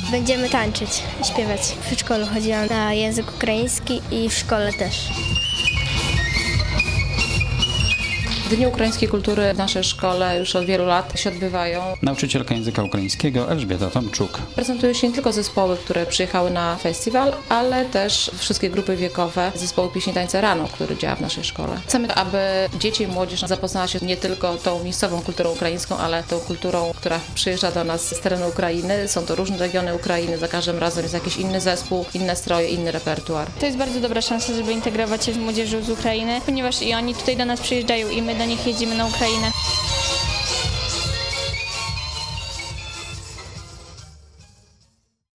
Będziemy tańczyć i śpiewać. W przedszkolu chodziłam na język ukraiński i w szkole też. Dni Ukraińskiej Kultury w naszej szkole już od wielu lat się odbywają. Nauczycielka języka ukraińskiego Elżbieta Tomczuk. Prezentują się nie tylko zespoły, które przyjechały na festiwal, ale też wszystkie grupy wiekowe zespołu pieśni tańca Rano, który działa w naszej szkole. Chcemy, aby dzieci i młodzież zapoznała się nie tylko tą miejscową kulturą ukraińską, ale tą kulturą, która przyjeżdża do nas z terenu Ukrainy. Są to różne regiony Ukrainy, za każdym razem jest jakiś inny zespół, inne stroje, inny repertuar. To jest bardzo dobra szansa, żeby integrować się z młodzieżą z Ukrainy, ponieważ i oni tutaj do nas przyjeżdżają i my do nich jeździmy na Ukrainę.